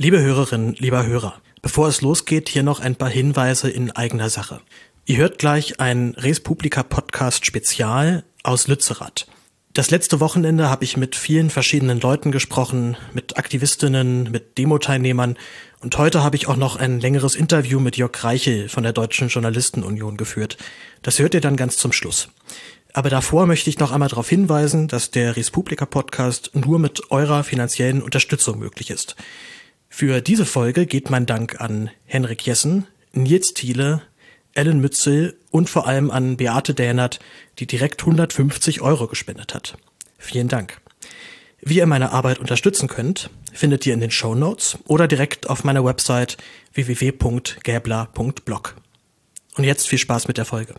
Liebe Hörerinnen, lieber Hörer, bevor es losgeht, hier noch ein paar Hinweise in eigener Sache. Ihr hört gleich ein Res Publica Podcast Spezial aus Lützerath. Das letzte Wochenende habe ich mit vielen verschiedenen Leuten gesprochen, mit Aktivistinnen, mit Demo-Teilnehmern und heute habe ich auch noch ein längeres Interview mit Jörg Reichel von der Deutschen Journalistenunion geführt. Das hört ihr dann ganz zum Schluss. Aber davor möchte ich noch einmal darauf hinweisen, dass der Res Publica Podcast nur mit eurer finanziellen Unterstützung möglich ist. Für diese Folge geht mein Dank an Henrik Jessen, Nils Thiele, Ellen Mützel und vor allem an Beate Dähnert, die direkt 150 € gespendet hat. Vielen Dank. Wie ihr meine Arbeit unterstützen könnt, findet ihr in den Shownotes oder direkt auf meiner Website www.gaebler.blog. Und jetzt viel Spaß mit der Folge.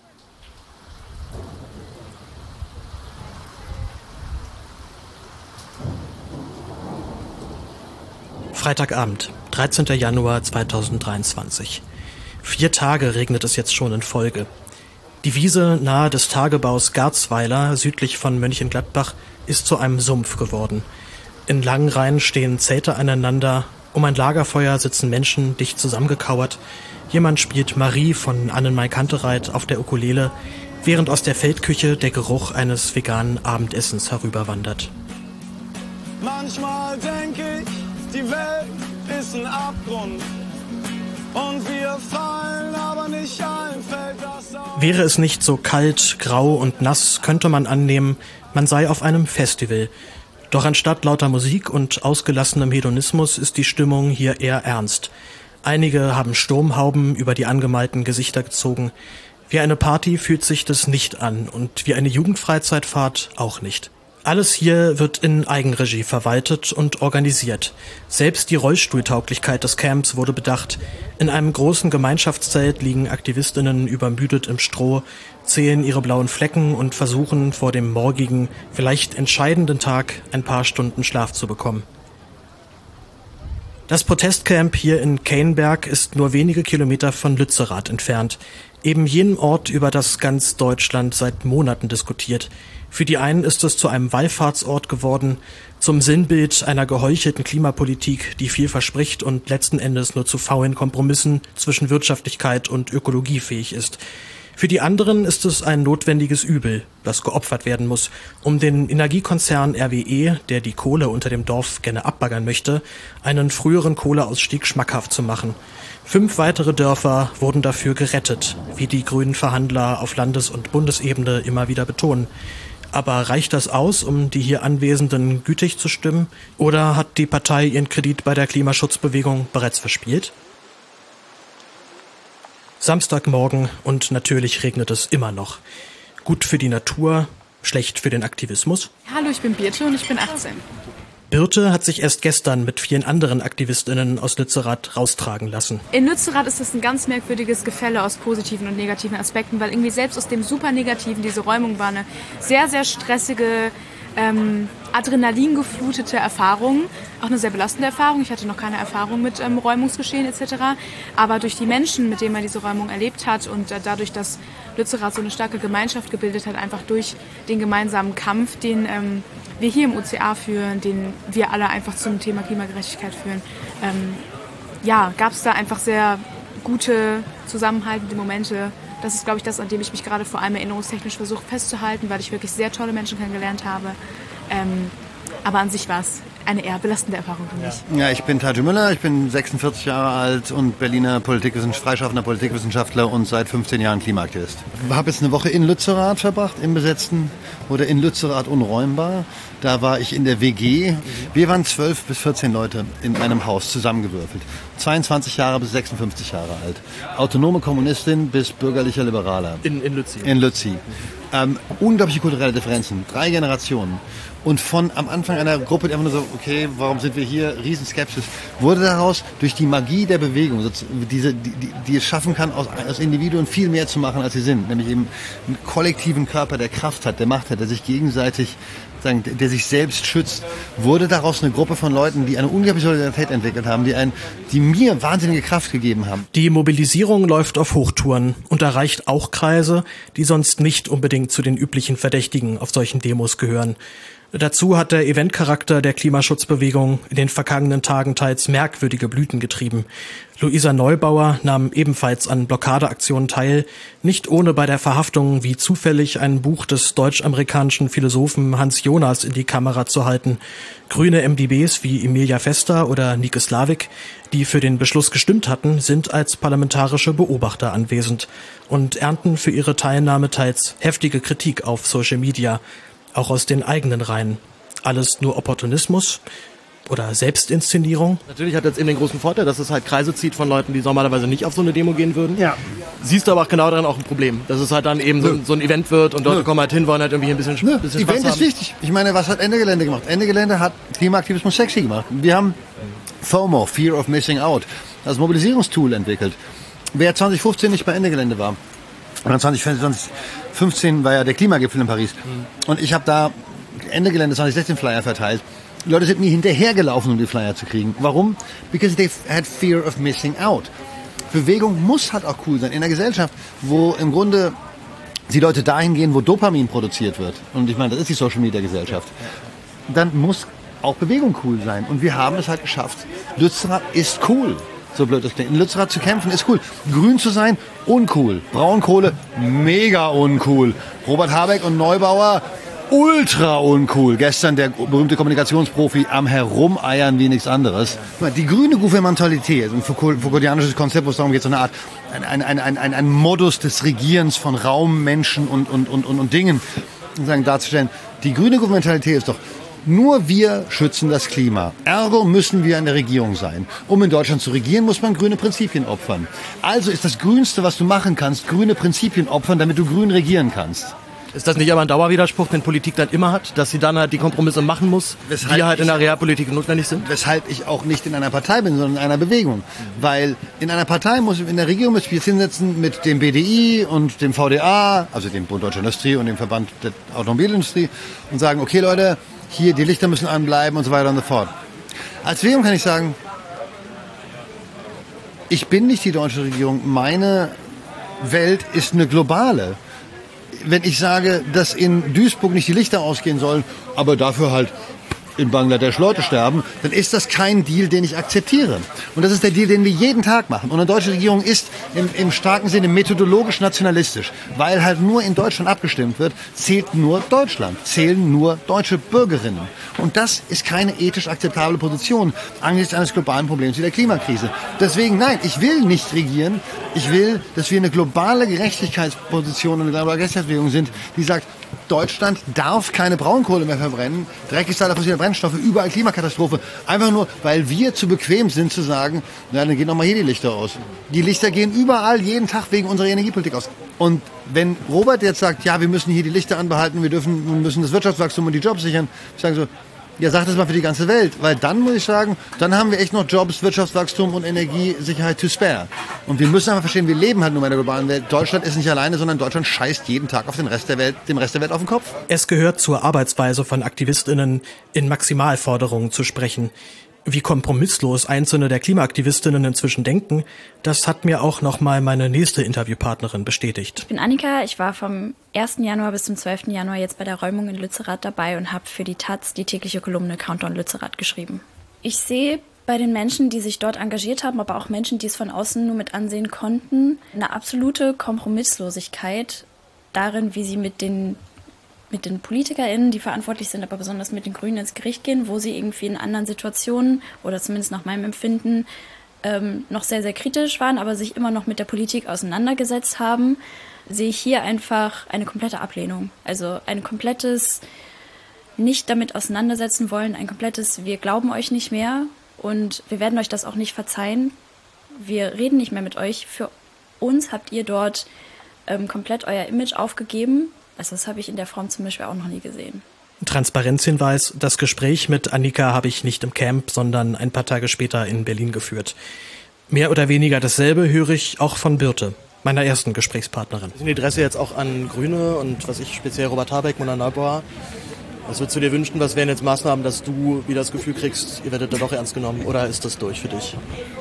Freitagabend, 13. Januar 2023. 4 Tage regnet es jetzt schon in Folge. Die Wiese nahe des Tagebaus Garzweiler, südlich von Mönchengladbach, ist zu einem Sumpf geworden. In langen Reihen stehen Zelte aneinander, um ein Lagerfeuer sitzen Menschen dicht zusammengekauert. Jemand spielt Marie von Annenmai Kantereit auf der Ukulele, während aus der Feldküche der Geruch eines veganen Abendessens herüberwandert. Manchmal denke ich, die Welt ist ein Abgrund. Und wir fallen, aber nicht allen fällt das auf. Wäre es nicht so kalt, grau und nass, könnte man annehmen, man sei auf einem Festival. Doch anstatt lauter Musik und ausgelassenem Hedonismus ist die Stimmung hier eher ernst. Einige haben Sturmhauben über die angemalten Gesichter gezogen. Wie eine Party fühlt sich das nicht an und wie eine Jugendfreizeitfahrt auch nicht. Alles hier wird in Eigenregie verwaltet und organisiert. Selbst die Rollstuhltauglichkeit des Camps wurde bedacht. In einem großen Gemeinschaftszelt liegen Aktivistinnen übermüdet im Stroh, zählen ihre blauen Flecken und versuchen vor dem morgigen, vielleicht entscheidenden Tag ein paar Stunden Schlaf zu bekommen. Das Protestcamp hier in Cainberg ist nur wenige Kilometer von Lützerath entfernt. Eben jenem Ort, über das ganz Deutschland seit Monaten diskutiert. Für die einen ist es zu einem Wallfahrtsort geworden, zum Sinnbild einer geheuchelten Klimapolitik, die viel verspricht und letzten Endes nur zu faulen Kompromissen zwischen Wirtschaftlichkeit und Ökologie fähig ist. Für die anderen ist es ein notwendiges Übel, das geopfert werden muss, um den Energiekonzern RWE, der die Kohle unter dem Dorf gerne abbaggern möchte, einen früheren Kohleausstieg schmackhaft zu machen. 5 weitere Dörfer wurden dafür gerettet, wie die grünen Verhandler auf Landes- und Bundesebene immer wieder betonen. Aber reicht das aus, um die hier Anwesenden gütig zu stimmen? Oder hat die Partei ihren Kredit bei der Klimaschutzbewegung bereits verspielt? Samstagmorgen und natürlich regnet es immer noch. Gut für die Natur, schlecht für den Aktivismus? Hallo, ich bin Birte und ich bin 18. Birte hat sich erst gestern mit vielen anderen AktivistInnen aus Lützerath raustragen lassen. In Lützerath ist es ein ganz merkwürdiges Gefälle aus positiven und negativen Aspekten, weil irgendwie selbst aus dem super Negativen, diese Räumung war eine sehr, sehr stressige, adrenalingeflutete Erfahrung. Auch eine sehr belastende Erfahrung. Ich hatte noch keine Erfahrung mit Räumungsgeschehen etc. Aber durch die Menschen, mit denen man diese Räumung erlebt hat und dadurch, dass Lützerath so eine starke Gemeinschaft gebildet hat, einfach durch den gemeinsamen Kampf, den wir hier im OCA führen, den wir alle einfach zum Thema Klimagerechtigkeit führen, gab es da einfach sehr gute, zusammenhaltende Momente. Das ist, glaube ich, das, an dem ich mich gerade vor allem erinnerungstechnisch versuche festzuhalten, weil ich wirklich sehr tolle Menschen kennengelernt habe. Aber an sich war es eine eher belastende Erfahrung für mich. Ja, ich bin Taji Müller, ich bin 46 Jahre alt und Berliner freischaffender Politikwissenschaftler und seit 15 Jahren Klimaaktivist. Ich habe jetzt eine Woche in Lützerath verbracht, im Besetzten oder in Lützerath unräumbar. Da war ich in der WG. Wir waren 12 bis 14 Leute in einem Haus zusammengewürfelt. 22 Jahre bis 56 Jahre alt. Autonome Kommunistin bis bürgerlicher Liberaler. In Lützi. In Lützi. Unglaubliche kulturelle Differenzen. 3 Generationen. Und von am Anfang einer Gruppe, die einfach nur so, okay, warum sind wir hier? Riesenskepsis. Wurde daraus durch die Magie der Bewegung, die es schaffen kann, aus Individuen viel mehr zu machen, als sie sind. Nämlich eben einen kollektiven Körper, der Kraft hat, der Macht hat, der sich gegenseitig, der sich selbst schützt, wurde daraus eine Gruppe von Leuten, die eine unglaubliche Solidarität entwickelt haben, die mir wahnsinnige Kraft gegeben haben. Die Mobilisierung läuft auf Hochtouren und erreicht auch Kreise, die sonst nicht unbedingt zu den üblichen Verdächtigen auf solchen Demos gehören. Dazu hat der Eventcharakter der Klimaschutzbewegung in den vergangenen Tagen teils merkwürdige Blüten getrieben. Luisa Neubauer nahm ebenfalls an Blockadeaktionen teil, nicht ohne bei der Verhaftung wie zufällig ein Buch des deutsch-amerikanischen Philosophen Hans Jonas in die Kamera zu halten. Grüne MdBs wie Emilia Vesta oder Nike Slavik, die für den Beschluss gestimmt hatten, sind als parlamentarische Beobachter anwesend und ernten für ihre Teilnahme teils heftige Kritik auf Social Media, auch aus den eigenen Reihen. Alles nur Opportunismus oder Selbstinszenierung? Natürlich hat jetzt eben den großen Vorteil, dass es halt Kreise zieht von Leuten, die normalerweise nicht auf so eine Demo gehen würden. Ja. Siehst du aber auch genau daran auch ein Problem, dass es halt dann eben so ein Event wird und Leute kommen halt hin, wollen halt irgendwie ein bisschen Spaß haben. Event ist wichtig. Ich meine, was hat Ende Gelände gemacht? Ende Gelände hat Klimaaktivismus sexy gemacht. Wir haben FOMO, Fear of Missing Out, als Mobilisierungstool entwickelt. Wer 2015 nicht bei Ende Gelände war, und 2015 war ja der Klimagipfel in Paris. Und ich habe da Ende Gelände 2016 Flyer verteilt. Die Leute sind mir hinterhergelaufen, um die Flyer zu kriegen. Warum? Because they had fear of missing out. Bewegung muss halt auch cool sein. In einer Gesellschaft, wo im Grunde die Leute dahin gehen, wo Dopamin produziert wird. Und ich meine, das ist die Social-Media-Gesellschaft. Dann muss auch Bewegung cool sein. Und wir haben es halt geschafft. Lützerath ist cool. So blöd das klingt. In Lützerath zu kämpfen ist cool. Grün zu sein, uncool. Braunkohle, mega uncool. Robert Habeck und Neubauer, ultra uncool. Gestern der berühmte Kommunikationsprofi am Herumeiern wie nichts anderes. Die grüne Gouvernementalität, ein Foucaultianisches Konzept, wo es darum geht, so eine Art, ein Modus des Regierens von Raum, Menschen und Dingen darzustellen. Die grüne Gouvernementalität ist doch, nur wir schützen das Klima. Ergo müssen wir in der Regierung sein. Um in Deutschland zu regieren, muss man grüne Prinzipien opfern. Also ist das Grünste, was du machen kannst, grüne Prinzipien opfern, damit du grün regieren kannst. Ist das nicht aber ein Dauerwiderspruch, den Politik dann immer hat, dass sie dann halt die Kompromisse machen muss, die halt in der Realpolitik notwendig sind? Weshalb ich auch nicht in einer Partei bin, sondern in einer Bewegung. Weil in einer Partei in der Regierung müssen wir uns hinsetzen mit dem BDI und dem VDA, also dem Bund Deutscher Industrie und dem Verband der Automobilindustrie und sagen, okay Leute, hier, die Lichter müssen anbleiben und so weiter und so fort. Als Bewegung kann ich sagen, ich bin nicht die deutsche Regierung, meine Welt ist eine globale. Wenn ich sage, dass in Duisburg nicht die Lichter ausgehen sollen, aber dafür halt in Bangladesch Leute sterben, dann ist das kein Deal, den ich akzeptiere. Und das ist der Deal, den wir jeden Tag machen. Und eine deutsche Regierung ist im starken Sinne methodologisch nationalistisch, weil halt nur in Deutschland abgestimmt wird, zählt nur Deutschland, zählen nur deutsche Bürgerinnen. Und das ist keine ethisch akzeptable Position angesichts eines globalen Problems wie der Klimakrise. Deswegen, nein, ich will nicht regieren. Ich will, dass wir eine globale Gerechtigkeitsposition und eine globale Gerechtigkeitsbewegung sind, die sagt, Deutschland darf keine Braunkohle mehr verbrennen, dreckigster fossiler Brennstoffe, überall Klimakatastrophe. Einfach nur, weil wir zu bequem sind zu sagen, na, dann gehen doch mal hier die Lichter aus. Die Lichter gehen überall jeden Tag wegen unserer Energiepolitik aus. Und wenn Robert jetzt sagt, ja, wir müssen hier die Lichter anbehalten, wir müssen das Wirtschaftswachstum und die Jobs sichern, ich sage so, ja, sag das mal für die ganze Welt, weil dann muss ich sagen, dann haben wir echt noch Jobs, Wirtschaftswachstum und Energiesicherheit to spare. Und wir müssen einfach verstehen, wir leben halt nur in der globalen Welt. Deutschland ist nicht alleine, sondern Deutschland scheißt jeden Tag auf dem Rest der Welt auf den Kopf. Es gehört zur Arbeitsweise von AktivistInnen, in Maximalforderungen zu sprechen. Wie kompromisslos einzelne der KlimaaktivistInnen inzwischen denken, das hat mir auch nochmal meine nächste Interviewpartnerin bestätigt. Ich bin Annika, ich war vom 1. Januar bis zum 12. Januar jetzt bei der Räumung in Lützerath dabei und habe für die Taz die tägliche Kolumne Countdown Lützerath geschrieben. Ich sehe bei den Menschen, die sich dort engagiert haben, aber auch Menschen, die es von außen nur mit ansehen konnten, eine absolute Kompromisslosigkeit darin, wie sie mit den PolitikerInnen, die verantwortlich sind, aber besonders mit den Grünen ins Gericht gehen, wo sie irgendwie in anderen Situationen oder zumindest nach meinem Empfinden noch sehr, sehr kritisch waren, aber sich immer noch mit der Politik auseinandergesetzt haben, sehe ich hier einfach eine komplette Ablehnung. Also ein komplettes nicht damit auseinandersetzen wollen, ein komplettes wir glauben euch nicht mehr und wir werden euch das auch nicht verzeihen. Wir reden nicht mehr mit euch. Für uns habt ihr dort komplett euer Image aufgegeben. Also das habe ich in der Form zum Beispiel auch noch nie gesehen. Transparenzhinweis, das Gespräch mit Annika habe ich nicht im Camp, sondern ein paar Tage später in Berlin geführt. Mehr oder weniger dasselbe höre ich auch von Birte, meiner ersten Gesprächspartnerin. Sind die Adresse jetzt auch an Grüne und was ich speziell Robert Habeck, Mona Neubauer? Was würdest du dir wünschen, was wären jetzt Maßnahmen, dass du wieder das Gefühl kriegst, ihr werdet da doch ernst genommen oder ist das durch für dich?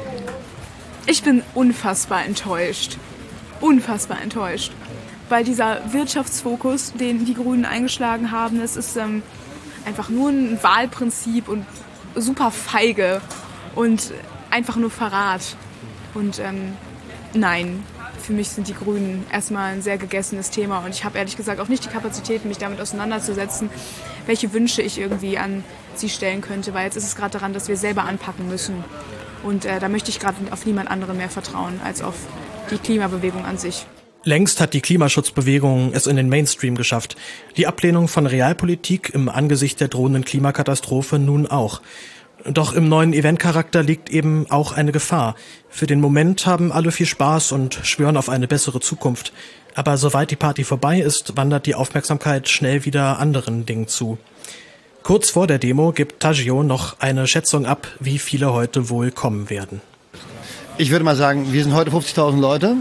Ich bin unfassbar enttäuscht. Unfassbar enttäuscht. Weil dieser Wirtschaftsfokus, den die Grünen eingeschlagen haben, das ist einfach nur ein Wahlprinzip und super feige und einfach nur Verrat. Und nein, für mich sind die Grünen erstmal ein sehr gegessenes Thema und ich habe ehrlich gesagt auch nicht die Kapazität, mich damit auseinanderzusetzen, welche Wünsche ich irgendwie an sie stellen könnte, weil jetzt ist es gerade daran, dass wir selber anpacken müssen. Und da möchte ich gerade auf niemand anderen mehr vertrauen als auf die Klimabewegung an sich. Längst hat die Klimaschutzbewegung es in den Mainstream geschafft. Die Ablehnung von Realpolitik im Angesicht der drohenden Klimakatastrophe nun auch. Doch im neuen Eventcharakter liegt eben auch eine Gefahr. Für den Moment haben alle viel Spaß und schwören auf eine bessere Zukunft. Aber sobald die Party vorbei ist, wandert die Aufmerksamkeit schnell wieder anderen Dingen zu. Kurz vor der Demo gibt Taggio noch eine Schätzung ab, wie viele heute wohl kommen werden. Ich würde mal sagen, wir sind heute 50.000 Leute.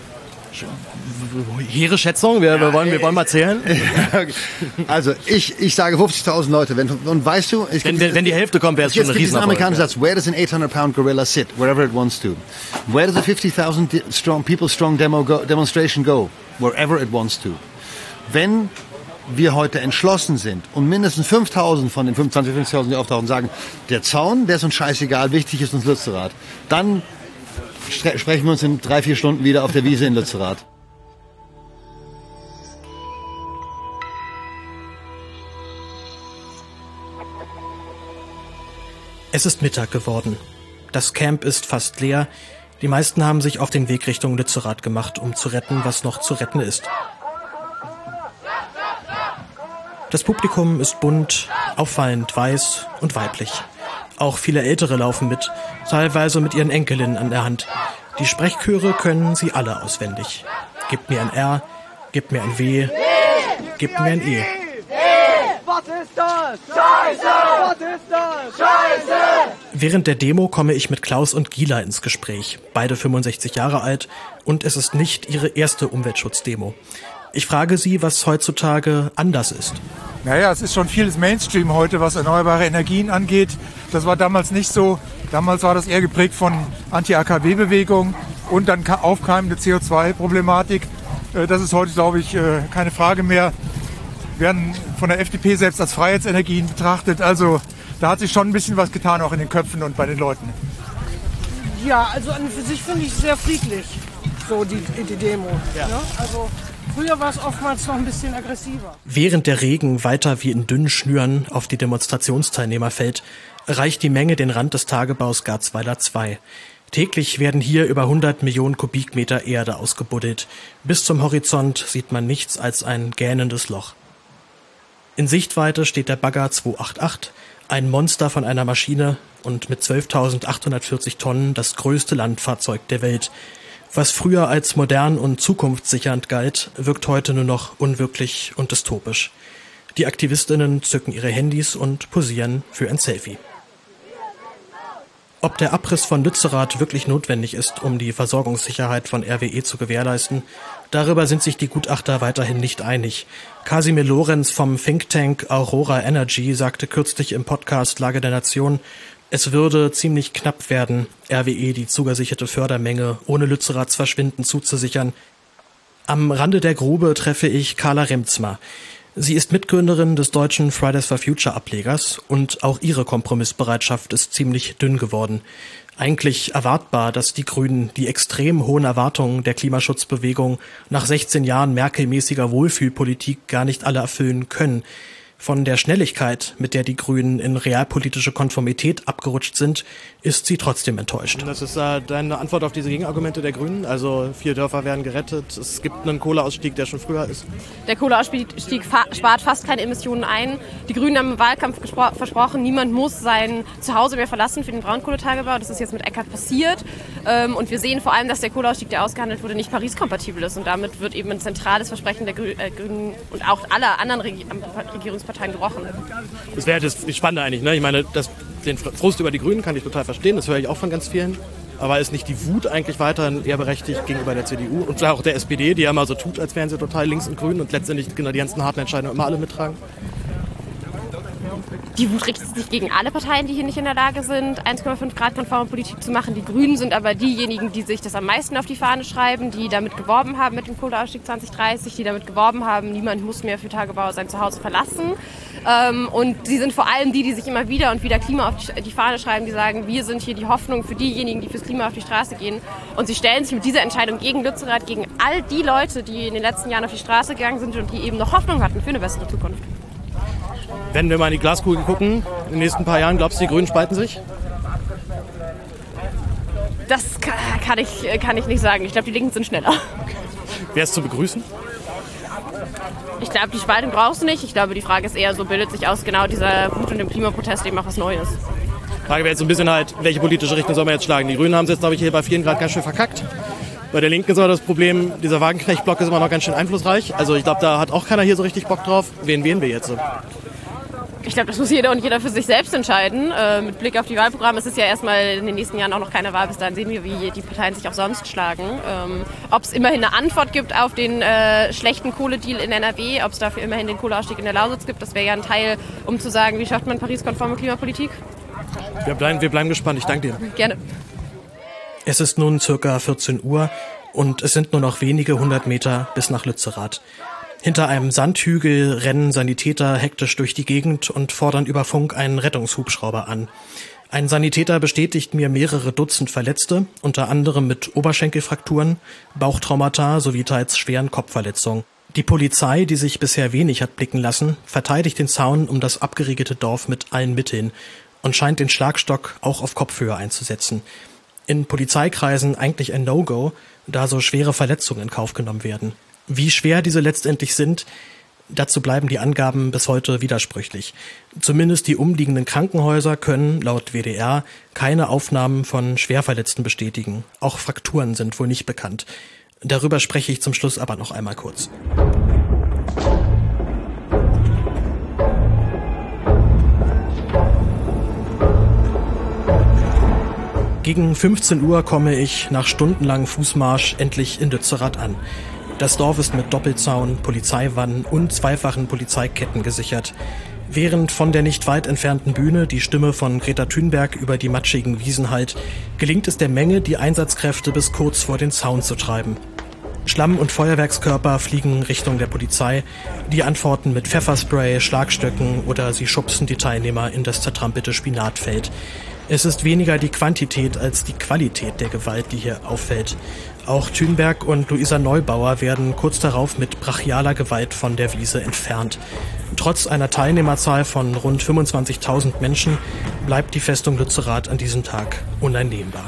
Hehre Schätzung, wir wollen mal zählen. Also ich sage 50.000 Leute. Und weißt du, wenn die Hälfte kommt, wäre es schon ein Riesenerfolg. Amerikanischer Satz: Where does an 800-pound gorilla sit? Wherever it wants to. Where does a 50,000 people strong demonstration go? Wherever it wants to. Wenn wir heute entschlossen sind und mindestens 5.000 von den 50.000, die auftauchen, sagen, der Zaun, der ist uns scheißegal, wichtig ist uns Lützerath, dann sprechen wir uns in 3-4 Stunden wieder auf der Wiese in Lützerath. Es ist Mittag geworden. Das Camp ist fast leer. Die meisten haben sich auf den Weg Richtung Lützerath gemacht, um zu retten, was noch zu retten ist. Das Publikum ist bunt, auffallend weiß und weiblich. Auch viele Ältere laufen mit, teilweise mit ihren Enkelinnen an der Hand. Die Sprechchöre können sie alle auswendig. Gib mir ein R, gib mir ein W, gib mir ein E. Was ist das? Scheiße! Was ist das? Scheiße! Während der Demo komme ich mit Klaus und Gila ins Gespräch. Beide 65 Jahre alt und es ist nicht ihre erste Umweltschutzdemo. Ich frage sie, was heutzutage anders ist. Naja, es ist schon vieles Mainstream heute, was erneuerbare Energien angeht. Das war damals nicht so. Damals war das eher geprägt von Anti-AKW-Bewegung und dann aufkeimende CO2-Problematik. Das ist heute, glaube ich, keine Frage mehr. Werden von der FDP selbst als Freiheitsenergien betrachtet. Also da hat sich schon ein bisschen was getan, auch in den Köpfen und bei den Leuten. Ja, also an und für sich finde ich sehr friedlich, so die Demo. Ja. Ne? Also früher war es oftmals noch ein bisschen aggressiver. Während der Regen weiter wie in dünnen Schnüren auf die Demonstrationsteilnehmer fällt, erreicht die Menge den Rand des Tagebaus Garzweiler 2. Täglich werden hier über 100 Millionen Kubikmeter Erde ausgebuddelt. Bis zum Horizont sieht man nichts als ein gähnendes Loch. In Sichtweite steht der Bagger 288, ein Monster von einer Maschine und mit 12.840 Tonnen das größte Landfahrzeug der Welt. Was früher als modern und zukunftssichernd galt, wirkt heute nur noch unwirklich und dystopisch. Die AktivistInnen zücken ihre Handys und posieren für ein Selfie. Ob der Abriss von Lützerath wirklich notwendig ist, um die Versorgungssicherheit von RWE zu gewährleisten, darüber sind sich die Gutachter weiterhin nicht einig. Kasimir Lorenz vom Think Tank Aurora Energy sagte kürzlich im Podcast Lage der Nation, es würde ziemlich knapp werden, RWE die zugesicherte Fördermenge ohne Lützeraths Verschwinden zuzusichern. Am Rande der Grube treffe ich Carla Remzma. Sie ist Mitgründerin des deutschen Fridays for Future Ablegers und auch ihre Kompromissbereitschaft ist ziemlich dünn geworden. Eigentlich erwartbar, dass die Grünen die extrem hohen Erwartungen der Klimaschutzbewegung nach 16 Jahren Merkel-mäßiger Wohlfühlpolitik gar nicht alle erfüllen können. Von der Schnelligkeit, mit der die Grünen in realpolitische Konformität abgerutscht sind, ist sie trotzdem enttäuscht. Das ist deine Antwort auf diese Gegenargumente der Grünen? Also 4 Dörfer werden gerettet, es gibt einen Kohleausstieg, der schon früher ist. Der Kohleausstieg spart fast keine Emissionen ein. Die Grünen haben im Wahlkampf versprochen, niemand muss sein Zuhause mehr verlassen für den Braunkohletagebau. Das ist jetzt mit Eckert passiert. Und wir sehen vor allem, dass der Kohleausstieg, der ausgehandelt wurde, nicht Paris-kompatibel ist. Und damit wird eben ein zentrales Versprechen der Grünen und auch aller anderen Regierungsparteien gebrochen. Das wäre das Spannende eigentlich, ne? Ich meine, den Frust über die Grünen kann ich total verstehen, das höre ich auch von ganz vielen. Aber ist nicht die Wut eigentlich weiterhin eher berechtigt gegenüber der CDU und auch der SPD, die ja immer so tut, als wären sie total links und grün und letztendlich genau die ganzen harten Entscheidungen immer alle mittragen? Die Wut richtet sich gegen alle Parteien, die hier nicht in der Lage sind, 1,5 Grad konforme Politik zu machen. Die Grünen sind aber diejenigen, die sich das am meisten auf die Fahne schreiben, die damit geworben haben mit dem Kohleausstieg 2030, die damit geworben haben, niemand muss mehr für Tagebau sein Zuhause verlassen. Und sie sind vor allem die sich immer wieder und wieder Klima auf die Fahne schreiben, die sagen, wir sind hier die Hoffnung für diejenigen, die fürs Klima auf die Straße gehen. Und sie stellen sich mit dieser Entscheidung gegen Lützerath, gegen all die Leute, die in den letzten Jahren auf die Straße gegangen sind und die eben noch Hoffnung hatten für eine bessere Zukunft. Wenn wir mal in die Glaskugel gucken, in den nächsten paar Jahren, glaubst du, die Grünen spalten sich? Das kann ich nicht sagen. Ich glaube, die Linken sind schneller. Wäre es zu begrüßen? Ich glaube, die Spaltung brauchst du nicht. Ich glaube, die Frage ist eher so, bildet sich aus genau dieser Wut und dem Klimaprotest eben auch was Neues. Die Frage wäre jetzt so ein bisschen halt, welche politische Richtung soll man jetzt schlagen? Die Grünen haben es jetzt, glaube ich, hier bei 4 Grad ganz schön verkackt. Bei der Linken ist aber das Problem, dieser Wagenknecht-Block ist immer noch ganz schön einflussreich. Also ich glaube, da hat auch keiner hier so richtig Bock drauf. Wen wählen wir jetzt so? Ich glaube, das muss jeder und jeder für sich selbst entscheiden. Mit Blick auf die Wahlprogramme ist es ja erstmal in den nächsten Jahren auch noch keine Wahl. Bis dahin sehen wir, wie die Parteien sich auch sonst schlagen. Ob es immerhin eine Antwort gibt auf den schlechten Kohledeal in NRW, ob es dafür immerhin den Kohleausstieg in der Lausitz gibt, das wäre ja ein Teil, um zu sagen, wie schafft man Paris-konforme Klimapolitik. Wir bleiben gespannt. Ich danke dir. Gerne. Es ist nun circa 14 Uhr und es sind nur noch wenige 100 Meter bis nach Lützerath. Hinter einem Sandhügel rennen Sanitäter hektisch durch die Gegend und fordern über Funk einen Rettungshubschrauber an. Ein Sanitäter bestätigt mir mehrere Dutzend Verletzte, unter anderem mit Oberschenkelfrakturen, Bauchtraumata sowie teils schweren Kopfverletzungen. Die Polizei, die sich bisher wenig hat blicken lassen, verteidigt den Zaun um das abgeriegelte Dorf mit allen Mitteln und scheint den Schlagstock auch auf Kopfhöhe einzusetzen. In Polizeikreisen eigentlich ein No-Go, da so schwere Verletzungen in Kauf genommen werden. Wie schwer diese letztendlich sind, dazu bleiben die Angaben bis heute widersprüchlich. Zumindest die umliegenden Krankenhäuser können, laut WDR, keine Aufnahmen von Schwerverletzten bestätigen. Auch Frakturen sind wohl nicht bekannt. Darüber spreche ich zum Schluss aber noch einmal kurz. Gegen 15 Uhr komme ich nach stundenlangem Fußmarsch endlich in Lützerath an. Das Dorf ist mit Doppelzaun, Polizeiwannen und zweifachen Polizeiketten gesichert. Während von der nicht weit entfernten Bühne die Stimme von Greta Thunberg über die matschigen Wiesen hallt, gelingt es der Menge, die Einsatzkräfte bis kurz vor den Zaun zu treiben. Schlamm- und Feuerwerkskörper fliegen Richtung der Polizei, die antworten mit Pfefferspray, Schlagstöcken oder sie schubsen die Teilnehmer in das zertrampelte Spinatfeld. Es ist weniger die Quantität als die Qualität der Gewalt, die hier auffällt. Auch Thunberg und Luisa Neubauer werden kurz darauf mit brachialer Gewalt von der Wiese entfernt. Trotz einer Teilnehmerzahl von rund 25.000 Menschen bleibt die Festung Lützerath an diesem Tag uneinnehmbar.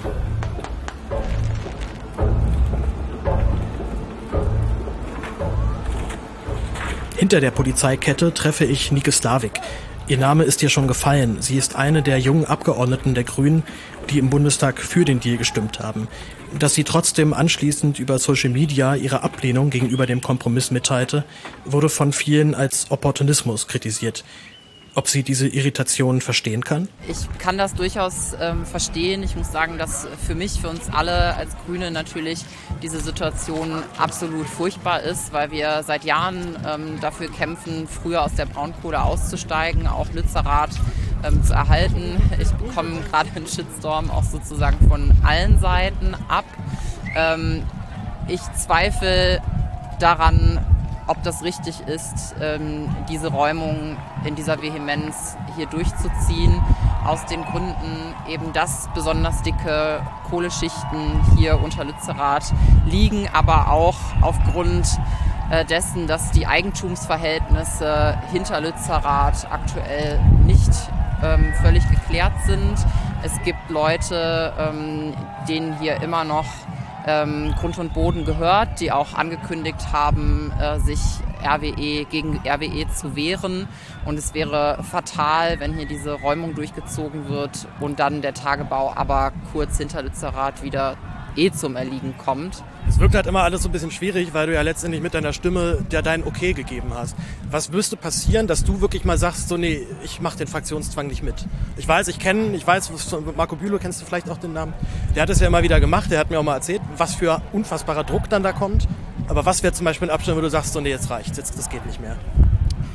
Hinter der Polizeikette treffe ich Nike Slavik. Ihr Name ist dir schon gefallen. Sie ist eine der jungen Abgeordneten der Grünen, die im Bundestag für den Deal gestimmt haben. Dass sie trotzdem anschließend über Social Media ihre Ablehnung gegenüber dem Kompromiss mitteilte, wurde von vielen als Opportunismus kritisiert. Ob sie diese Irritation verstehen kann? Ich kann das durchaus verstehen. Ich muss sagen, dass für mich, für uns alle als Grüne natürlich diese Situation absolut furchtbar ist, weil wir seit Jahren dafür kämpfen, früher aus der Braunkohle auszusteigen, auch Lützerath zu erhalten. Ich bekomme gerade einen Shitstorm auch sozusagen von allen Seiten ab. Ich zweifle daran, ob das richtig ist, diese Räumung in dieser Vehemenz hier durchzuziehen. Aus den Gründen eben, dass besonders dicke Kohleschichten hier unter Lützerath liegen, aber auch aufgrund dessen, dass die Eigentumsverhältnisse hinter Lützerath aktuell nicht völlig geklärt sind. Es gibt Leute, denen hier immer noch Grund und Boden gehört, die auch angekündigt haben, sich gegen RWE zu wehren. Und es wäre fatal, wenn hier diese Räumung durchgezogen wird und dann der Tagebau aber kurz hinter Lützerath wieder zum Erliegen kommt. Es wirkt halt immer alles so ein bisschen schwierig, weil du ja letztendlich mit deiner Stimme ja dein Okay gegeben hast. Was müsste passieren, dass du wirklich mal sagst, so nee, ich mache den Fraktionszwang nicht mit? Ich weiß, Marco Bülow, kennst du vielleicht auch den Namen? Der hat es ja immer wieder gemacht, der hat mir auch mal erzählt, was für unfassbarer Druck dann da kommt. Aber was wäre zum Beispiel ein Abstand, wo du sagst, so nee, jetzt reicht's, das geht nicht mehr?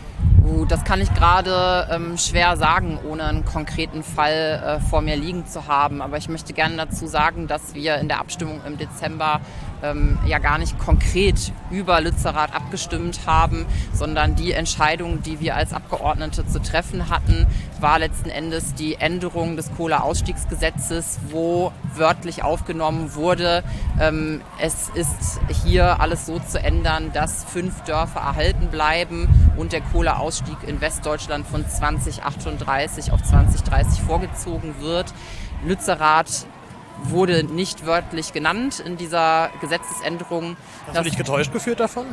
Das kann ich gerade schwer sagen, ohne einen konkreten Fall vor mir liegen zu haben. Aber ich möchte gerne dazu sagen, dass wir in der Abstimmung im Dezember ja gar nicht konkret über Lützerath abgestimmt haben, sondern die Entscheidung, die wir als Abgeordnete zu treffen hatten, war letzten Endes die Änderung des Kohleausstiegsgesetzes, wo wörtlich aufgenommen wurde, es ist hier alles so zu ändern, dass 5 Dörfer erhalten bleiben und der Kohleausstieg in Westdeutschland von 2038 auf 2030 vorgezogen wird. Lützerath wurde nicht wörtlich genannt in dieser Gesetzesänderung. Hast du dich getäuscht gefühlt davon?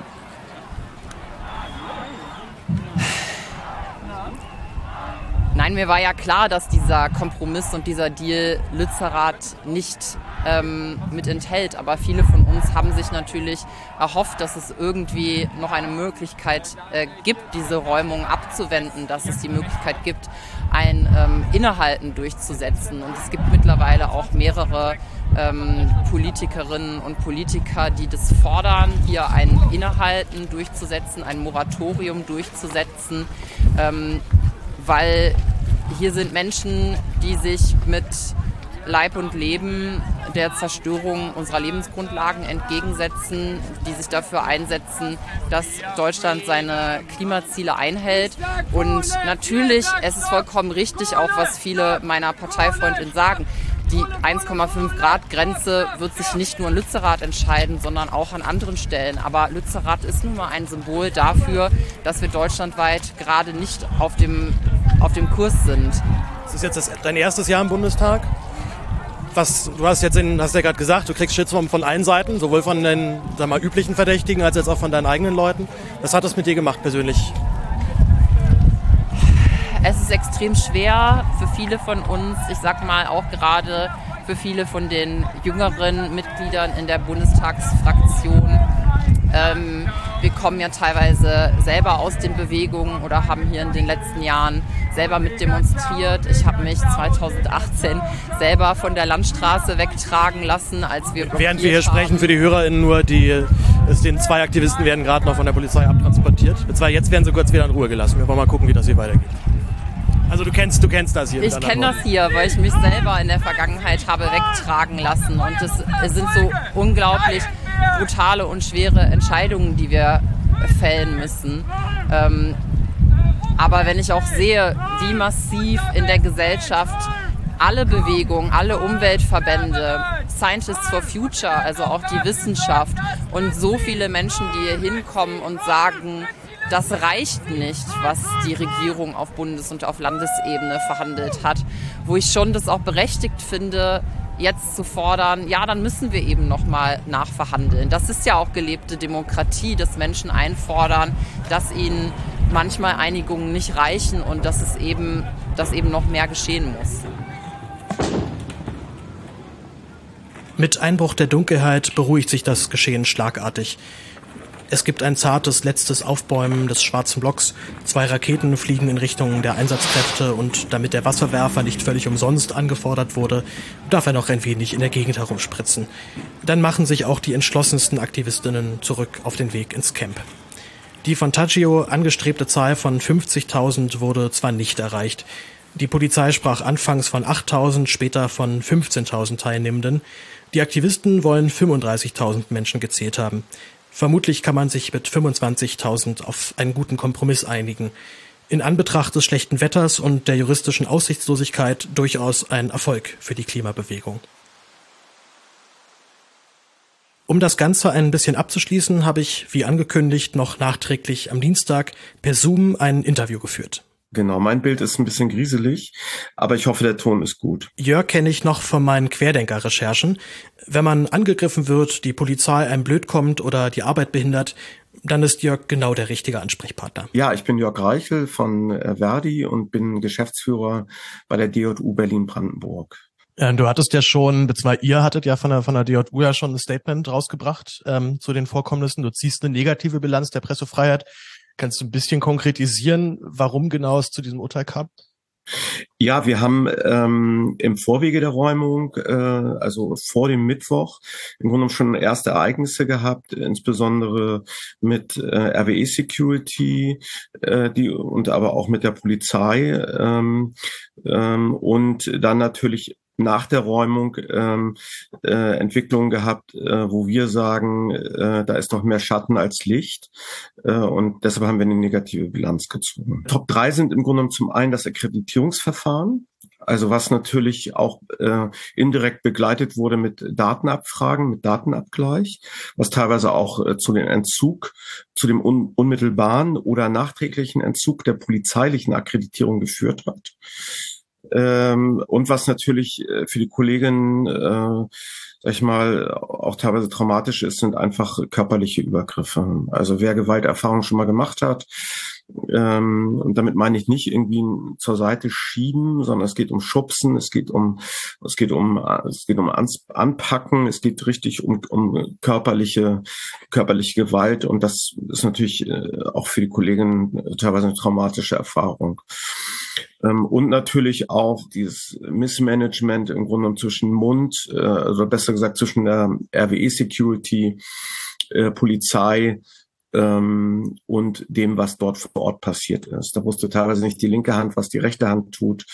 Nein, mir war ja klar, dass dieser Kompromiss und dieser Deal Lützerath nicht mit enthält. Aber viele von uns haben sich natürlich erhofft, dass es irgendwie noch eine Möglichkeit gibt, diese Räumung abzuwenden, dass es die Möglichkeit gibt, ein Innehalten durchzusetzen. Und es gibt mittlerweile auch mehrere Politikerinnen und Politiker, die das fordern, hier ein Innehalten durchzusetzen, ein Moratorium durchzusetzen, weil hier sind Menschen, die sich mit Leib und Leben der Zerstörung unserer Lebensgrundlagen entgegensetzen, die sich dafür einsetzen, dass Deutschland seine Klimaziele einhält. Und natürlich, es ist vollkommen richtig, auch was viele meiner Parteifreundinnen sagen, die 1,5 Grad Grenze wird sich nicht nur in Lützerath entscheiden, sondern auch an anderen Stellen. Aber Lützerath ist nun mal ein Symbol dafür, dass wir deutschlandweit gerade nicht auf dem Kurs sind. Das ist jetzt dein erstes Jahr im Bundestag. Du hast ja gerade gesagt, du kriegst Shitstorm von allen Seiten, sowohl von den üblichen Verdächtigen als jetzt auch von deinen eigenen Leuten. Was hat das mit dir gemacht persönlich? Es ist extrem schwer für viele von uns, ich sag mal auch gerade für viele von den jüngeren Mitgliedern in der Bundestagsfraktion. Wir kommen ja teilweise selber aus den Bewegungen oder haben hier in den letzten Jahren selber mit demonstriert. Ich habe mich 2018 selber von der Landstraße wegtragen lassen, als wir Während wir hier sprechen, für die HörerInnen nur, den 2 Aktivisten werden gerade noch von der Polizei abtransportiert. Jetzt werden sie kurz wieder in Ruhe gelassen. Wir wollen mal gucken, wie das hier weitergeht. Also du kennst das hier. Ich kenne das hier, weil ich mich selber in der Vergangenheit habe wegtragen lassen. Und es sind so unglaublich brutale und schwere Entscheidungen, die wir fällen müssen. Aber wenn ich auch sehe, wie massiv in der Gesellschaft alle Bewegungen, alle Umweltverbände, Scientists for Future, also auch die Wissenschaft und so viele Menschen, die hier hinkommen und sagen, das reicht nicht, was die Regierung auf Bundes- und auf Landesebene verhandelt hat, wo ich schon das auch berechtigt finde, jetzt zu fordern, ja, dann müssen wir eben nochmal nachverhandeln. Das ist ja auch gelebte Demokratie, dass Menschen einfordern, dass ihnen manchmal Einigungen nicht reichen und dass eben noch mehr geschehen muss. Mit Einbruch der Dunkelheit beruhigt sich das Geschehen schlagartig. Es gibt ein zartes letztes Aufbäumen des schwarzen Blocks. 2 Raketen fliegen in Richtung der Einsatzkräfte und damit der Wasserwerfer nicht völlig umsonst angefordert wurde, darf er noch ein wenig in der Gegend herumspritzen. Dann machen sich auch die entschlossensten Aktivistinnen zurück auf den Weg ins Camp. Die von Taggio angestrebte Zahl von 50.000 wurde zwar nicht erreicht. Die Polizei sprach anfangs von 8.000, später von 15.000 Teilnehmenden. Die Aktivisten wollen 35.000 Menschen gezählt haben. Vermutlich kann man sich mit 25.000 auf einen guten Kompromiss einigen. In Anbetracht des schlechten Wetters und der juristischen Aussichtslosigkeit durchaus ein Erfolg für die Klimabewegung. Um das Ganze ein bisschen abzuschließen, habe ich, wie angekündigt, noch nachträglich am Dienstag per Zoom ein Interview geführt. Genau, mein Bild ist ein bisschen grieselig, aber ich hoffe, der Ton ist gut. Jörg kenne ich noch von meinen Querdenker-Recherchen. Wenn man angegriffen wird, die Polizei einem blöd kommt oder die Arbeit behindert, dann ist Jörg genau der richtige Ansprechpartner. Ja, ich bin Jörg Reichel von Verdi und bin Geschäftsführer bei der DJU Berlin-Brandenburg. Du hattest ja schon, beziehungsweise ihr hattet ja von der DJU ja schon ein Statement rausgebracht zu den Vorkommnissen. Du ziehst eine negative Bilanz der Pressefreiheit. Kannst du ein bisschen konkretisieren, warum genau es zu diesem Urteil kam? Ja, wir haben im Vorwege der Räumung, also vor dem Mittwoch, im Grunde genommen schon erste Ereignisse gehabt, insbesondere mit RWE Security, und aber auch mit der Polizei, und dann natürlich nach der Räumung Entwicklungen gehabt, wo wir sagen, da ist noch mehr Schatten als Licht, und deshalb haben wir eine negative Bilanz gezogen. Top 3 sind im Grunde genommen zum einen das Akkreditierungsverfahren, also was natürlich auch indirekt begleitet wurde mit Datenabfragen, mit Datenabgleich, was teilweise auch zu dem unmittelbaren oder nachträglichen Entzug der polizeilichen Akkreditierung geführt hat. Und was natürlich für die Kolleginnen, sag ich mal, auch teilweise traumatisch ist, sind einfach körperliche Übergriffe. Also wer Gewalterfahrung schon mal gemacht hat, und damit meine ich nicht irgendwie zur Seite schieben, sondern es geht um Schubsen, es geht um Anpacken, es geht richtig um körperliche Gewalt, und das ist natürlich auch für die Kolleginnen teilweise eine traumatische Erfahrung. Und natürlich auch dieses Missmanagement im Grunde genommen zwischen oder besser gesagt zwischen der RWE Security, Polizei, und dem, was dort vor Ort passiert ist. Da wusste teilweise nicht die linke Hand, was die rechte Hand tut.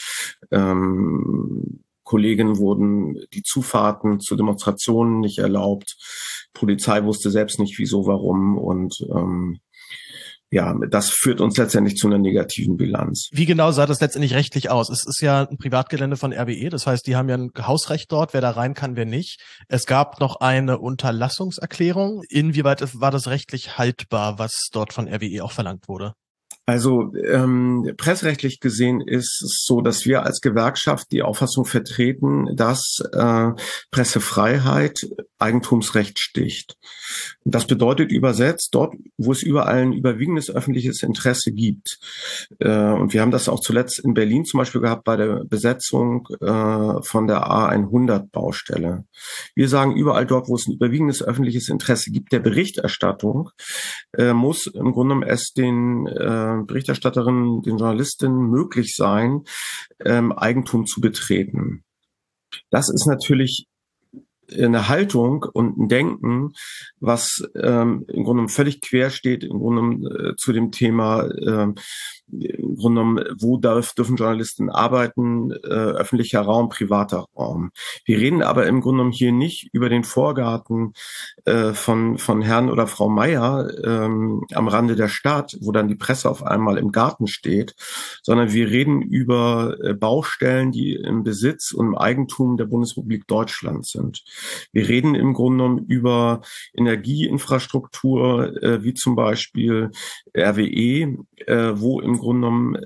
Kollegen wurden die Zufahrten zu Demonstrationen nicht erlaubt. Polizei wusste selbst nicht, wieso, warum, und ja, das führt uns letztendlich zu einer negativen Bilanz. Wie genau sah das letztendlich rechtlich aus? Es ist ja ein Privatgelände von RWE, das heißt, die haben ja ein Hausrecht dort, wer da rein kann, wer nicht. Es gab noch eine Unterlassungserklärung. Inwieweit war das rechtlich haltbar, was dort von RWE auch verlangt wurde? Also presserechtlich gesehen ist es so, dass wir als Gewerkschaft die Auffassung vertreten, dass Pressefreiheit Eigentumsrecht sticht. Und das bedeutet übersetzt, dort, wo es überall ein überwiegendes öffentliches Interesse gibt. Und wir haben das auch zuletzt in Berlin zum Beispiel gehabt bei der Besetzung von der A100-Baustelle. Wir sagen, überall dort, wo es ein überwiegendes öffentliches Interesse gibt, der Berichterstattung, muss im Grunde genommen es den Berichterstatterinnen, den Journalistinnen möglich sein, Eigentum zu betreten. Das ist natürlich eine Haltung und ein Denken, was im Grunde genommen völlig quer steht, im Grunde genommen zu dem Thema, im Grunde genommen, wo dürfen Journalisten arbeiten, öffentlicher Raum, privater Raum. Wir reden aber im Grunde genommen hier nicht über den Vorgarten von Herrn oder Frau Meier am Rande der Stadt, wo dann die Presse auf einmal im Garten steht, sondern wir reden über Baustellen, die im Besitz und im Eigentum der Bundesrepublik Deutschland sind. Wir reden im Grunde genommen über Energieinfrastruktur, wie zum Beispiel RWE, wo im Grunde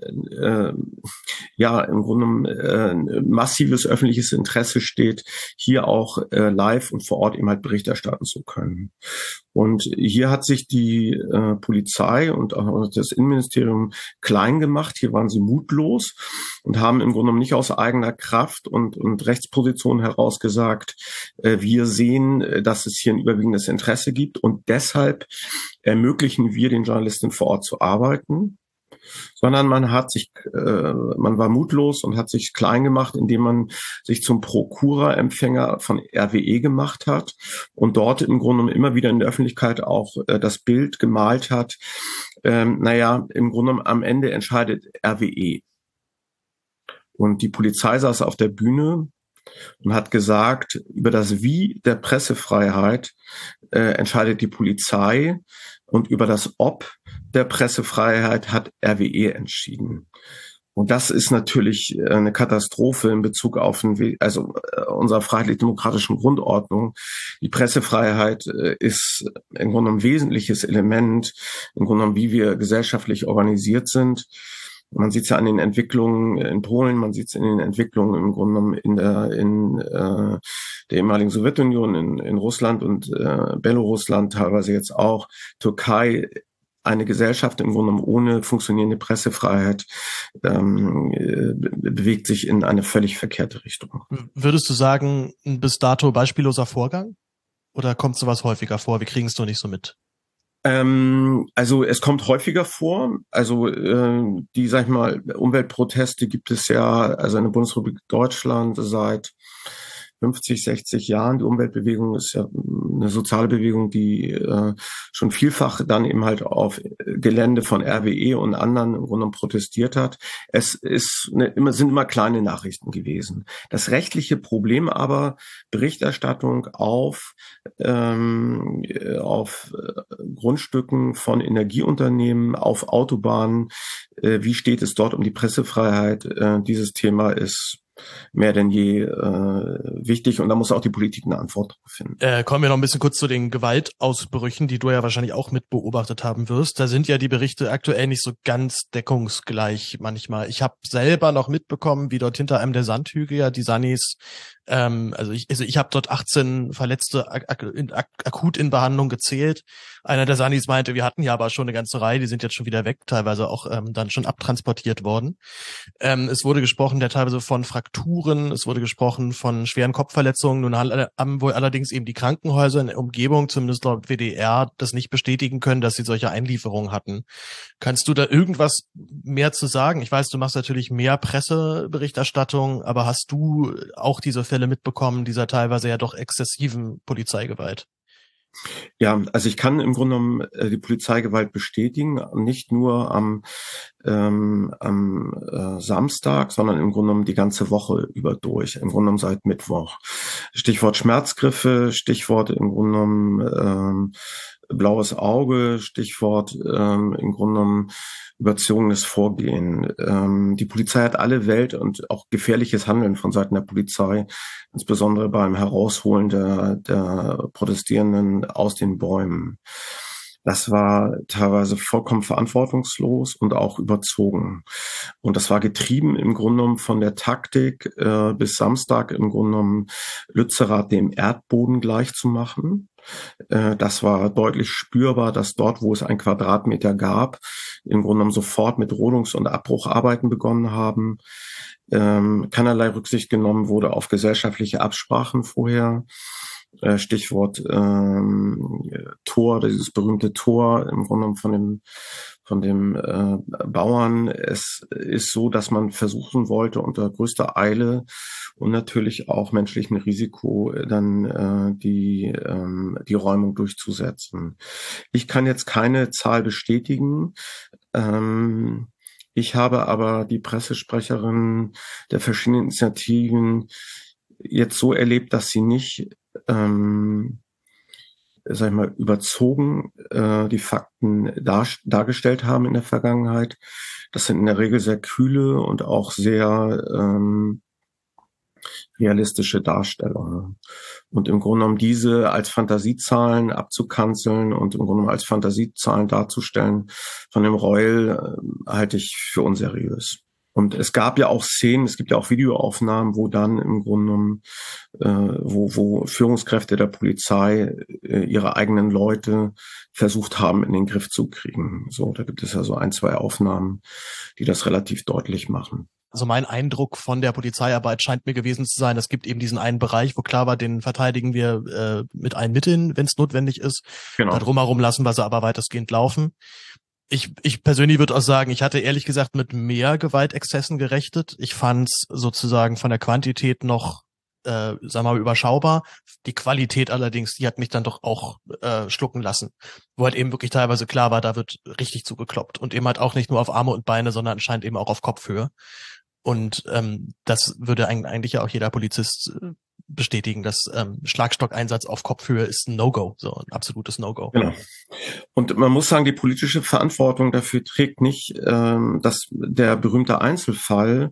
genommen massives öffentliches Interesse steht, hier auch live und vor Ort eben halt Bericht erstatten zu können. Und hier hat sich die Polizei und auch das Innenministerium klein gemacht. Hier waren sie mutlos und haben im Grunde genommen nicht aus eigener Kraft und Rechtsposition heraus gesagt, wir sehen, dass es hier ein überwiegendes Interesse gibt und deshalb ermöglichen wir den Journalisten vor Ort zu arbeiten, sondern man war mutlos und hat sich klein gemacht, indem man sich zum Prokura-Empfänger von RWE gemacht hat und dort im Grunde immer wieder in der Öffentlichkeit auch das Bild gemalt hat. Im Grunde am Ende entscheidet RWE. Und die Polizei saß auf der Bühne und hat gesagt, über das Wie der Pressefreiheit entscheidet die Polizei und über das Ob der Pressefreiheit hat RWE entschieden. Und das ist natürlich eine Katastrophe in Bezug auf unserer freiheitlich-demokratischen Grundordnung. Die Pressefreiheit ist im Grunde ein wesentliches Element, im Grunde genommen, wie wir gesellschaftlich organisiert sind. Man sieht es ja an den Entwicklungen in Polen, man sieht es in den Entwicklungen im Grunde genommen in der ehemaligen Sowjetunion, in Russland und Belarusland, teilweise jetzt auch Türkei. Eine Gesellschaft im Grunde genommen ohne funktionierende Pressefreiheit bewegt sich in eine völlig verkehrte Richtung. Würdest du sagen, ein bis dato beispielloser Vorgang? Oder kommt sowas häufiger vor? Wir kriegen es doch nicht so mit. Also es kommt häufiger vor. Also die, sag ich mal, Umweltproteste gibt es ja, also in der Bundesrepublik Deutschland seit 50, 60 Jahren. Die Umweltbewegung ist ja eine soziale Bewegung, die schon vielfach dann eben halt auf Gelände von RWE und anderen im Grunde genommen protestiert hat. Es ist sind immer kleine Nachrichten gewesen. Das rechtliche Problem aber, Berichterstattung auf Grundstücken von Energieunternehmen, auf Autobahnen, wie steht es dort um die Pressefreiheit? Dieses Thema ist mehr denn je wichtig und da muss auch die Politik eine Antwort drauf finden. Kommen wir noch ein bisschen kurz zu den Gewaltausbrüchen, die du ja wahrscheinlich auch mit beobachtet haben wirst. Da sind ja die Berichte aktuell nicht so ganz deckungsgleich manchmal. Ich habe selber noch mitbekommen, wie dort hinter einem der Sandhügel ja die Sannis, ich habe dort 18 Verletzte akut in Behandlung gezählt. Einer der Sannis meinte, wir hatten ja aber schon eine ganze Reihe, die sind jetzt schon wieder weg, teilweise auch dann schon abtransportiert worden. Es wurde gesprochen teilweise von Frakturen, es wurde gesprochen von schweren Kopfverletzungen. Nun haben wohl allerdings eben die Krankenhäuser in der Umgebung, zumindest laut WDR, das nicht bestätigen können, dass sie solche Einlieferungen hatten. Kannst du da irgendwas mehr zu sagen? Ich weiß, du machst natürlich mehr Presseberichterstattung, aber hast du auch diese Fälle mitbekommen, dieser teilweise ja doch exzessiven Polizeigewalt? Ja, also ich kann im Grunde genommen die Polizeigewalt bestätigen, nicht nur am Samstag, sondern im Grunde genommen die ganze Woche über durch, im Grunde genommen seit Mittwoch. Stichwort Schmerzgriffe, Stichwort im Grunde genommen blaues Auge, Stichwort im Grunde genommen überzogenes Vorgehen. Die Polizei hat alle Welt und auch gefährliches Handeln von Seiten der Polizei, insbesondere beim Herausholen der Protestierenden aus den Bäumen. Das war teilweise vollkommen verantwortungslos und auch überzogen. Und das war getrieben im Grunde genommen von der Taktik, bis Samstag im Grunde genommen Lützerath dem Erdboden gleich zu machen. Das war deutlich spürbar, dass dort, wo es 1 Quadratmeter gab, im Grunde genommen sofort mit Rodungs- und Abbrucharbeiten begonnen haben. Keinerlei Rücksicht genommen wurde auf gesellschaftliche Absprachen vorher. Stichwort Tor, dieses berühmte Tor im Grunde genommen von dem Bauern. Es ist so, dass man versuchen wollte, unter größter Eile und natürlich auch menschlichem Risiko dann die Räumung durchzusetzen. Ich kann jetzt keine Zahl bestätigen. Ich habe aber die Pressesprecherin der verschiedenen Initiativen jetzt so erlebt, dass sie nicht sag ich mal, überzogen die Fakten dargestellt haben in der Vergangenheit. Das sind in der Regel sehr kühle und auch sehr realistische Darstellungen. Und im Grunde genommen diese als Fantasiezahlen abzukanzeln und im Grunde genommen als Fantasiezahlen darzustellen von dem Reul halte ich für unseriös. Und es gab ja auch Szenen, es gibt ja auch Videoaufnahmen, wo dann im Grunde genommen, wo Führungskräfte der Polizei ihre eigenen Leute versucht haben, in den Griff zu kriegen. So, da gibt es ja so 1, 2 Aufnahmen, die das relativ deutlich machen. Also mein Eindruck von der Polizeiarbeit scheint mir gewesen zu sein, es gibt eben diesen einen Bereich, wo klar war, den verteidigen wir mit allen Mitteln, wenn es notwendig ist. Genau. Da drumherum lassen wir sie aber weitestgehend laufen. Ich persönlich würde auch sagen, ich hatte ehrlich gesagt mit mehr Gewaltexzessen gerechnet. Ich fand es sozusagen von der Quantität noch, sagen wir mal, überschaubar. Die Qualität allerdings, die hat mich dann doch auch schlucken lassen. Wo halt eben wirklich teilweise klar war, da wird richtig zugekloppt. Und eben halt auch nicht nur auf Arme und Beine, sondern anscheinend eben auch auf Kopfhöhe. Und das würde eigentlich ja auch jeder Polizist bestätigen, dass Schlagstockeinsatz auf Kopfhöhe ist ein No-Go, so ein absolutes No-Go. Genau. Und man muss sagen, die politische Verantwortung dafür trägt nicht dass der berühmte Einzelfall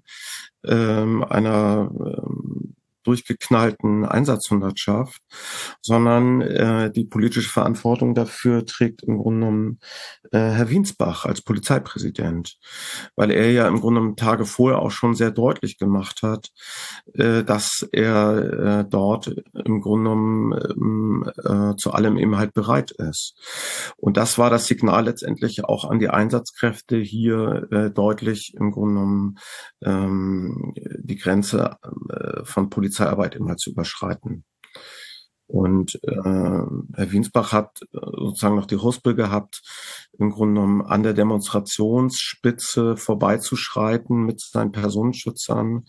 einer durchgeknallten Einsatzhundertschaft, sondern die politische Verantwortung dafür trägt im Grunde genommen Herr Wiensbach als Polizeipräsident, weil er ja im Grunde genommen Tage vorher auch schon sehr deutlich gemacht hat, dass er dort im Grunde genommen zu allem eben halt bereit ist. Und das war das Signal letztendlich auch an die Einsatzkräfte, hier deutlich im Grunde genommen die Grenze von Polizeiarbeit immer zu überschreiten. Und Herr Wiensbach hat sozusagen noch die Huspe gehabt, im Grunde genommen an der Demonstrationsspitze vorbeizuschreiten mit seinen Personenschützern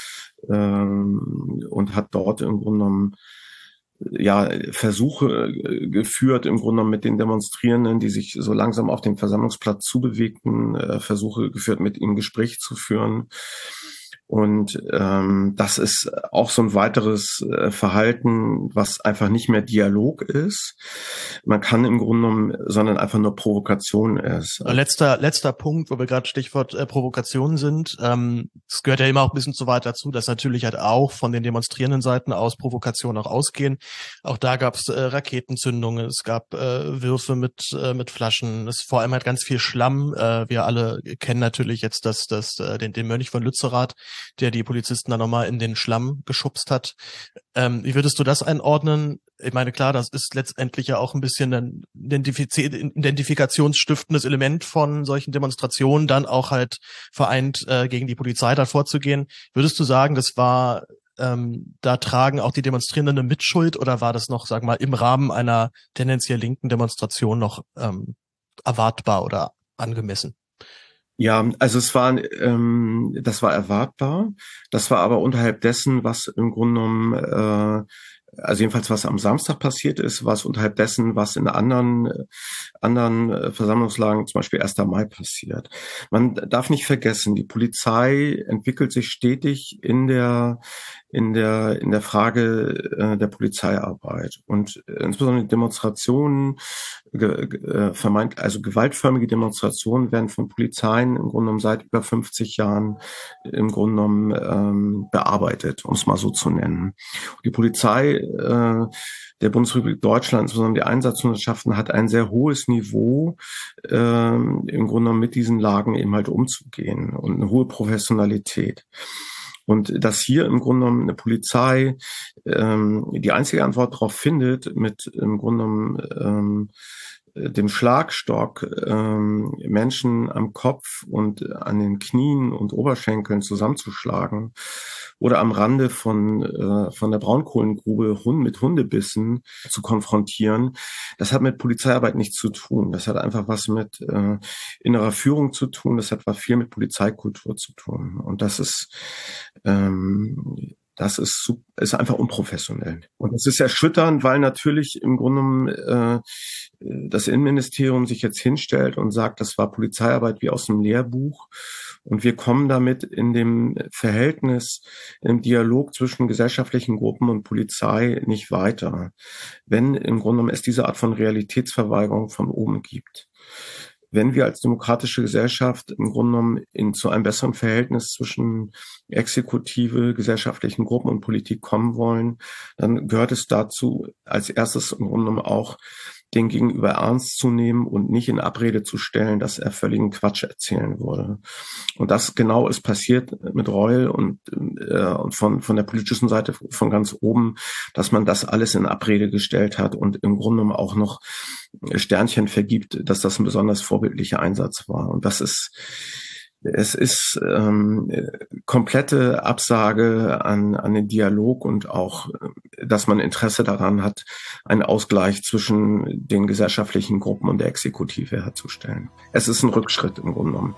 und hat dort im Grunde genommen Versuche geführt, im Grunde genommen mit den Demonstrierenden, die sich so langsam auf dem Versammlungsplatz zubewegten, Versuche geführt, mit ihnen Gespräch zu führen. Und das ist auch so ein weiteres Verhalten, was einfach nicht mehr Dialog ist. Man kann im Grunde genommen, sondern einfach nur Provokation ist. Letzter Punkt, wo wir gerade Stichwort Provokation sind. Es gehört ja immer auch ein bisschen zu weit dazu, dass natürlich halt auch von den demonstrierenden Seiten aus Provokationen auch ausgehen. Auch da gab es Raketenzündungen, es gab Würfe mit Flaschen, es vor allem halt ganz viel Schlamm. Wir alle kennen natürlich jetzt den Mönch von Lützerath, der die Polizisten dann nochmal in den Schlamm geschubst hat. Wie würdest du das einordnen? Ich meine, klar, das ist letztendlich ja auch ein bisschen ein identifikationsstiftendes Element von solchen Demonstrationen, dann auch halt vereint gegen die Polizei da vorzugehen. Würdest du sagen, das war, da tragen auch die Demonstrierenden eine Mitschuld, oder war das noch, sagen wir mal, im Rahmen einer tendenziell linken Demonstration noch erwartbar oder angemessen? Ja, also das war erwartbar. Das war aber unterhalb dessen, was im Grunde genommen, also jedenfalls was am Samstag passiert ist, was unterhalb dessen, was in anderen Versammlungslagen, zum Beispiel 1. Mai passiert. Man darf nicht vergessen, die Polizei entwickelt sich stetig in der Frage der Polizeiarbeit, und insbesondere Demonstrationen, also gewaltförmige Demonstrationen werden von Polizeien im Grunde genommen seit über 50 Jahren im Grunde genommen bearbeitet, um es mal so zu nennen. Die Polizei der Bundesrepublik Deutschland, insbesondere die Einsatzhundertschaften, hat ein sehr hohes Niveau, im Grunde genommen mit diesen Lagen eben halt umzugehen, und eine hohe Professionalität. Und dass hier im Grunde genommen eine Polizei die einzige Antwort darauf findet, mit im Grunde genommen dem Schlagstock Menschen am Kopf und an den Knien und Oberschenkeln zusammenzuschlagen oder am Rande von der Braunkohlengrube mit Hundebissen zu konfrontieren, das hat mit Polizeiarbeit nichts zu tun. Das hat einfach was mit innerer Führung zu tun. Das hat was viel mit Polizeikultur zu tun. Und das ist einfach unprofessionell. Und es ist erschütternd, weil natürlich im Grunde genommen das Innenministerium sich jetzt hinstellt und sagt, das war Polizeiarbeit wie aus dem Lehrbuch. Und wir kommen damit in dem Verhältnis, im Dialog zwischen gesellschaftlichen Gruppen und Polizei nicht weiter, wenn im Grunde genommen es diese Art von Realitätsverweigerung von oben gibt. Wenn wir als demokratische Gesellschaft im Grunde genommen zu einem besseren Verhältnis zwischen Exekutive, gesellschaftlichen Gruppen und Politik kommen wollen, dann gehört es dazu, als erstes im Grunde genommen auch den Gegenüber ernst zu nehmen und nicht in Abrede zu stellen, dass er völligen Quatsch erzählen würde. Und das genau ist passiert mit Reul und von der politischen Seite von ganz oben, dass man das alles in Abrede gestellt hat und im Grunde genommen auch noch Sternchen vergibt, dass das ein besonders vorbildlicher Einsatz war. Und es ist komplette Absage an den Dialog und auch, dass man Interesse daran hat, einen Ausgleich zwischen den gesellschaftlichen Gruppen und der Exekutive herzustellen. Es ist ein Rückschritt im Grunde genommen.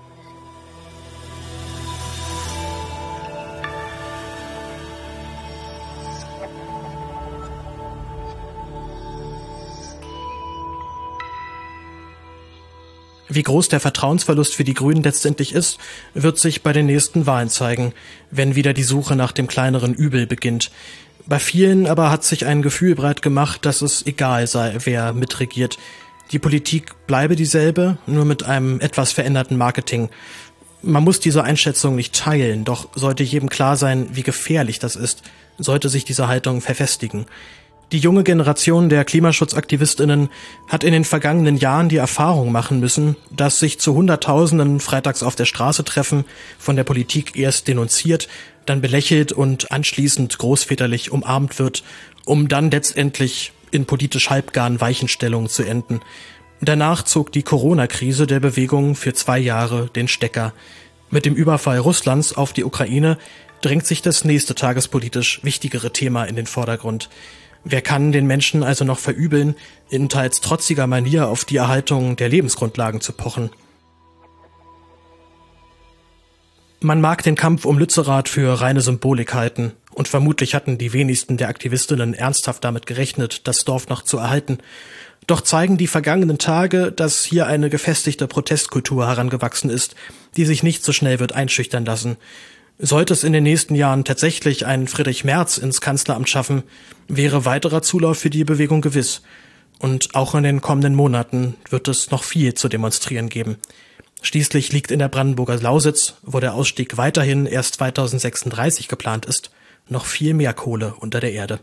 Wie groß der Vertrauensverlust für die Grünen letztendlich ist, wird sich bei den nächsten Wahlen zeigen, wenn wieder die Suche nach dem kleineren Übel beginnt. Bei vielen aber hat sich ein Gefühl breit gemacht, dass es egal sei, wer mitregiert. Die Politik bleibe dieselbe, nur mit einem etwas veränderten Marketing. Man muss diese Einschätzung nicht teilen, doch sollte jedem klar sein, wie gefährlich das ist, sollte sich diese Haltung verfestigen. Die junge Generation der KlimaschutzaktivistInnen hat in den vergangenen Jahren die Erfahrung machen müssen, dass sich zu Hunderttausenden freitags auf der Straße treffen, von der Politik erst denunziert, dann belächelt und anschließend großväterlich umarmt wird, um dann letztendlich in politisch halbgaren Weichenstellungen zu enden. Danach zog die Corona-Krise der Bewegung für 2 Jahre den Stecker. Mit dem Überfall Russlands auf die Ukraine drängt sich das nächste tagespolitisch wichtigere Thema in den Vordergrund. Wer kann den Menschen also noch verübeln, in teils trotziger Manier auf die Erhaltung der Lebensgrundlagen zu pochen? Man mag den Kampf um Lützerath für reine Symbolik halten, und vermutlich hatten die wenigsten der Aktivistinnen ernsthaft damit gerechnet, das Dorf noch zu erhalten. Doch zeigen die vergangenen Tage, dass hier eine gefestigte Protestkultur herangewachsen ist, die sich nicht so schnell wird einschüchtern lassen. Sollte es in den nächsten Jahren tatsächlich einen Friedrich Merz ins Kanzleramt schaffen, wäre weiterer Zulauf für die Bewegung gewiss. Und auch in den kommenden Monaten wird es noch viel zu demonstrieren geben. Schließlich liegt in der Brandenburger Lausitz, wo der Ausstieg weiterhin erst 2036 geplant ist, noch viel mehr Kohle unter der Erde.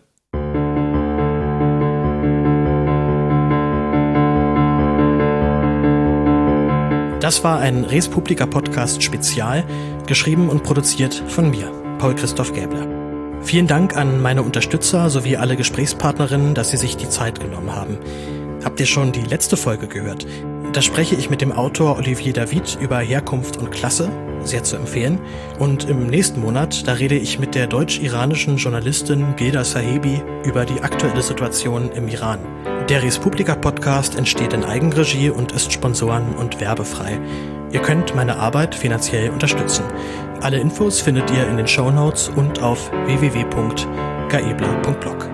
Das war ein Res Publica Podcast Spezial, geschrieben und produziert von mir, Paul Christoph Gäbler. Vielen Dank an meine Unterstützer sowie alle Gesprächspartnerinnen, dass sie sich die Zeit genommen haben. Habt ihr schon die letzte Folge gehört? Da spreche ich mit dem Autor Olivier David über Herkunft und Klasse, sehr zu empfehlen. Und im nächsten Monat, da rede ich mit der deutsch-iranischen Journalistin Gilda Sahebi über die aktuelle Situation im Iran. Der Res Publica Podcast entsteht in Eigenregie und ist sponsoren- und werbefrei. Ihr könnt meine Arbeit finanziell unterstützen. Alle Infos findet ihr in den Shownotes und auf www.gaebler.blog.